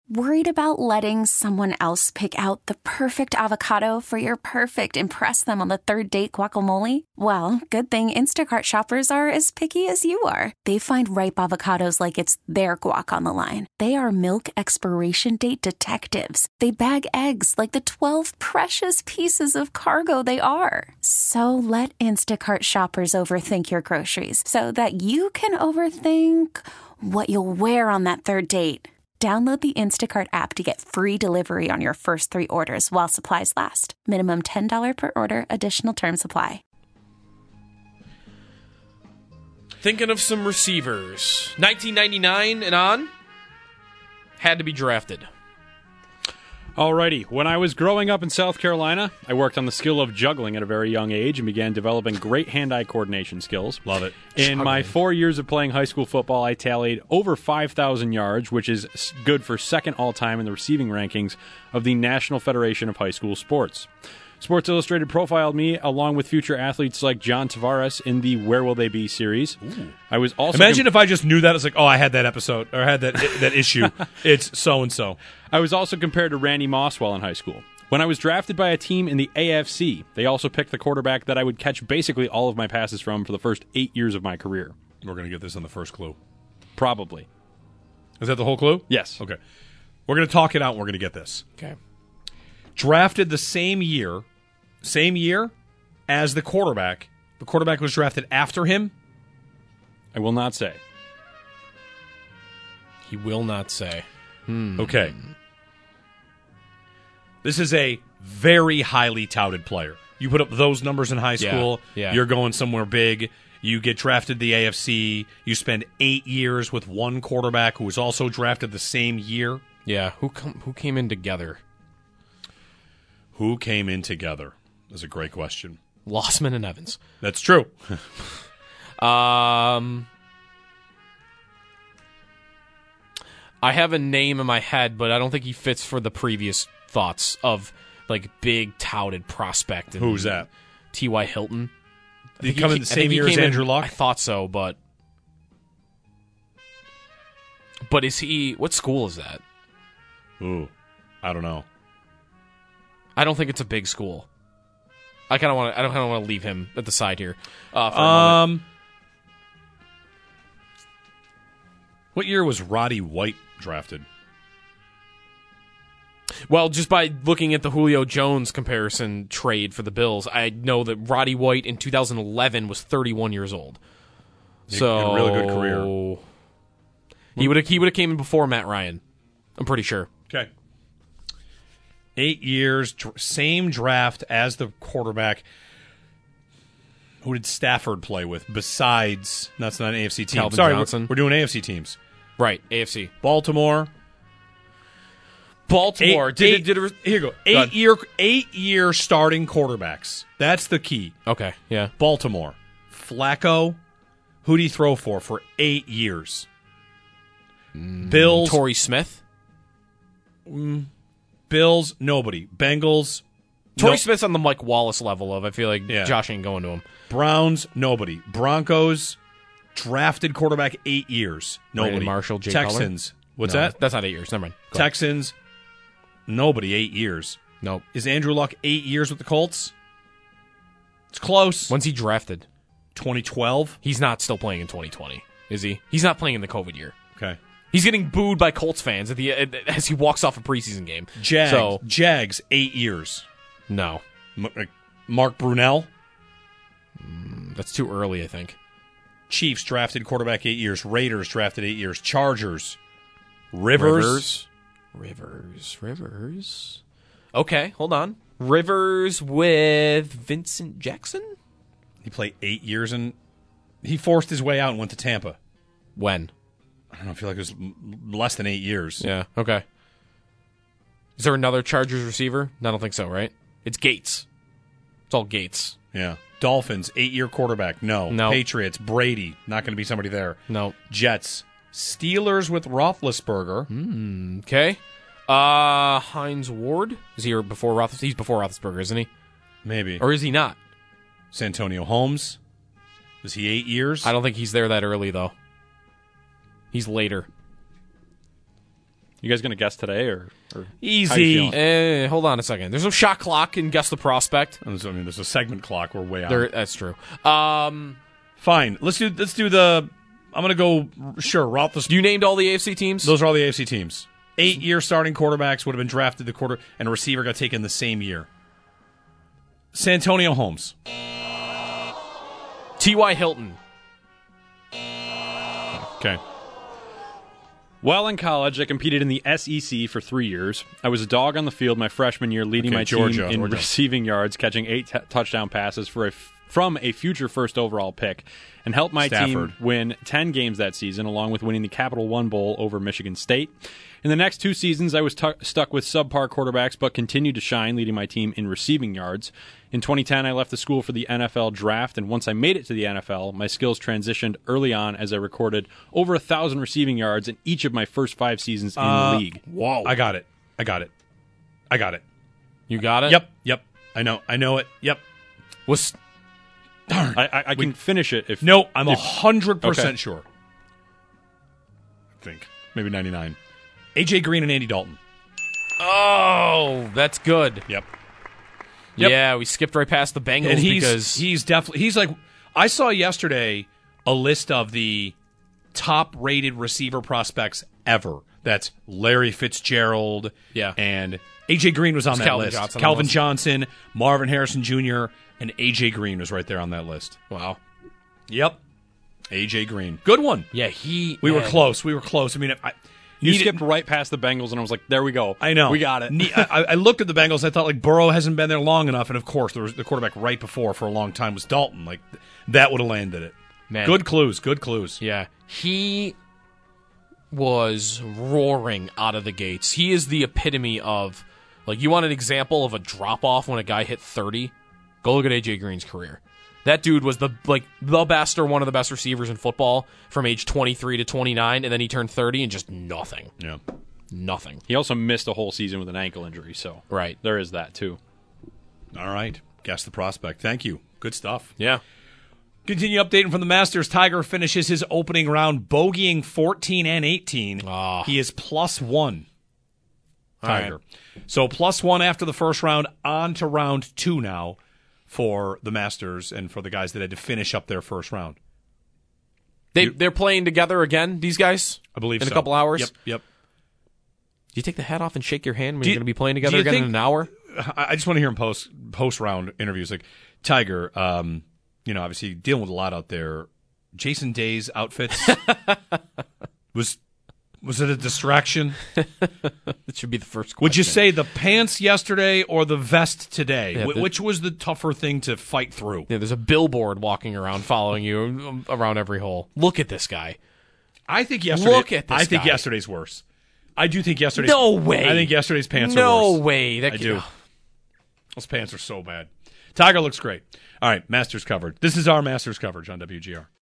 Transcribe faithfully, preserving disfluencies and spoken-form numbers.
Worried about letting someone else pick out the perfect avocado for your perfect impress them on the third date guacamole? Well, good thing Instacart shoppers are as picky as you are. They find ripe avocados like it's their guac on the line. They are milk expiration date detectives. They bag eggs like the twelve precious pieces of cargo they are. So let Instacart shoppers overthink your groceries so that you can overthink what you'll wear on that third date. Download the Instacart app to get free delivery on your first three orders while supplies last. Minimum ten dollars per order. Additional terms apply. Thinking of some receivers. nineteen ninety-nine and on, had to be drafted. Alrighty, when I was growing up in South Carolina, I worked on the skill of juggling at a very young age and began developing great hand-eye coordination skills. Love it. In Juggling. my four years of playing high school football, I tallied over five thousand yards, which is good for second all-time in the receiving rankings of the National Federation of High School Sports. Sports Illustrated profiled me along with future athletes like John Tavares in the Where Will They Be series. Ooh. I was also Imagine if I just knew that. It's like, oh, I had that episode, or I had that that issue. It's so-and-so. I was also compared to Randy Moss while in high school. When I was drafted by a team in the A F C, they also picked the quarterback that I would catch basically all of my passes from for the first eight years of my career. We're going to get this on the first clue. Probably. Is that the whole clue? Yes. Okay. We're going to talk it out, and we're going to get this. Okay. Drafted the same year, same year as the quarterback. The quarterback was drafted after him. I will not say. He will not say. Hmm. Okay. This is a very highly touted player. You put up those numbers in high school, Yeah, yeah. you're going somewhere big. You get drafted the A F C. You spend eight years with one quarterback who was also drafted the same year. Yeah, who com- who came in together? Who came in together? That's a great question. Lossman and Evans. That's true. Um, I have a name in my head, but I don't think he fits for the previous thoughts of like big touted prospect. And Who's that? T Y. Hilton. I Did he think come ca- in the I think same he year as came in- Andrew Luck? I thought so, but but is he? What school is that? Ooh, I don't know. I don't think it's a big school. I kind of want to. I don't kind of want to leave him at the side here. Uh, for a moment. Um, what year was Roddy White drafted? Well, just by looking at the Julio Jones comparison trade for the Bills, I know that Roddy White in two thousand eleven was thirty-one years old. So a really good career. He would have he would have came in before Matt Ryan. I'm pretty sure. Okay. Eight years, dr- same draft as the quarterback. Who did Stafford play with besides? That's not an A F C team. Calvin Sorry, we're- Johnson. We're, doing A F C teams. Right, A F C. Baltimore. Baltimore. Eight, did, eight, did it, here you go. Go Eight ahead. year, eight year starting quarterbacks. That's the key. Okay, yeah. Baltimore. Flacco. Who did he throw for for eight years? Bills. Torrey Smith. Bills. Nobody. Bengals. Torrey no- Smith's on the Mike Wallace level of. I feel like Yeah. Josh ain't going to him. Browns. Nobody. Broncos. Drafted quarterback eight years. Nobody. Brandon Marshall, Jay Texans. What's No, that? That's not eight years. Never mind. Go ahead. Texans. Nobody. Eight years. Nope. Is Andrew Luck eight years with the Colts? It's close. When's he drafted? twenty twelve. He's not still playing in twenty twenty, is he? He's not playing in the COVID year. Okay. He's getting booed by Colts fans at the as he walks off a preseason game. Jags. So Jags. Eight years. no, M- like Mark Brunell. that's too early. I think. Chiefs drafted quarterback eight years. Raiders drafted eight years. Chargers. Rivers. Rivers, Rivers, Rivers. Okay, hold on. Rivers with Vincent Jackson. He played eight years and he forced his way out and went to Tampa. When? I don't know. I feel like it was m- less than eight years. Yeah. Okay. Is there another Chargers receiver? I don't think so. Right? It's Gates. It's all Gates. Yeah. Dolphins, eight-year quarterback. No. No. Patriots, Brady. Not going to be somebody there. No. Jets. Steelers with Roethlisberger. Okay. Uh, Hines Ward is he here before Roethlisberger? He's before Roethlisberger, isn't he? Maybe. Or is he not? Santonio Holmes. Was he eight years? I don't think he's there that early though. He's later. You guys going to guess today or, or Easy. how you feeling? Eh, hold on a second. There's no shot clock and guess the prospect. I mean, there's a segment clock. We're way out. There, that's true. Um, Fine. Let's do. Let's do the. I'm gonna go. Sure. Route the. you named all the A F C teams. Those are all the A F C teams. Eight-year starting quarterbacks would have been drafted. The quarter and a receiver got taken the same year. Santonio Holmes. T Y. Hilton. Okay. While in college, I competed in the S E C for three years. I was a dog on the field my freshman year, leading Okay, my Georgia, team in Georgia. receiving yards, catching eight t- touchdown passes for a f- from a future first overall pick, and helped my Stafford. team win ten games that season, along with winning the Capital One Bowl over Michigan State. In the next two seasons, I was tu- stuck with subpar quarterbacks, but continued to shine, leading my team in receiving yards. In twenty ten, I left the school for the N F L draft, and once I made it to the N F L, my skills transitioned early on as I recorded over a thousand receiving yards in each of my first five seasons in Uh, the league. Whoa. I got it. I got it. I got it. You got it. Yep. Yep. I know. I know it. Yep. Was Darn. I, I, I can finish it if No, I'm a if- hundred Okay. percent sure. I think maybe ninety-nine. A J Green and Andy Dalton. oh, that's good. Yep. Yep. Yeah, we skipped right past the Bengals And he's because he's definitely he's like I saw yesterday a list of the top rated receiver prospects ever. That's Larry Fitzgerald. Yeah. And A J Green was on It's that Calvin list. Johnson on Calvin the list. Johnson, Marvin Harrison Junior, and A J Green was right there on that list. wow. Yep. A J Green. Good one. Yeah, he. We were man. close. We were close. I mean, I you needed- skipped right past the Bengals, and I was like, there we go. I know. We got it. Ne- I, I looked at the Bengals. I thought, like, Burrow hasn't been there long enough. And, of course, there was the quarterback right before for a long time was Dalton. Like, that would have landed it. Man. Good clues. Good clues. Yeah, he was roaring out of the gates. He is the epitome of, like, you want an example of a drop off when a guy hit thirty? Go look at A J Green's career. That dude was the like the best or one of the best receivers in football from age twenty-three to twenty-nine, and then he turned thirty and just nothing, Yeah. nothing. He also missed a whole season with an ankle injury, so Right. there is that too. All right. Guess the prospect. Thank you. Good stuff. Yeah. Continue updating from the Masters. Tiger finishes his opening round bogeying fourteen and eighteen. Ah. He is plus one. All Tiger. right. So plus one after the first round, on to round two now for the Masters and for the guys that had to finish up their first round. They You- they're playing together again. These guys, I believe in so. a couple hours. Yep. Yep. Do you take the hat off and shake your hand when Do you're you- going to be playing do together you again think- in an hour? I I just want to hear him post post round interviews. Like Tiger, um, you know, obviously dealing with a lot out there. Jason Day's outfits was was it a distraction? That should be the first question. Would you say the pants yesterday or the vest today? Yeah, Wh- the- Which was the tougher thing to fight through? Yeah, there's a billboard walking around following you um, around every hole. Look at this guy. I think yesterday. Look at this I think guy. yesterday's worse. I do think yesterday's. No way. I think yesterday's pants no are worse. way. That I kid- do. Those pants are so bad. Tiger looks great. All right, Masters covered. This is our Masters coverage on W G R.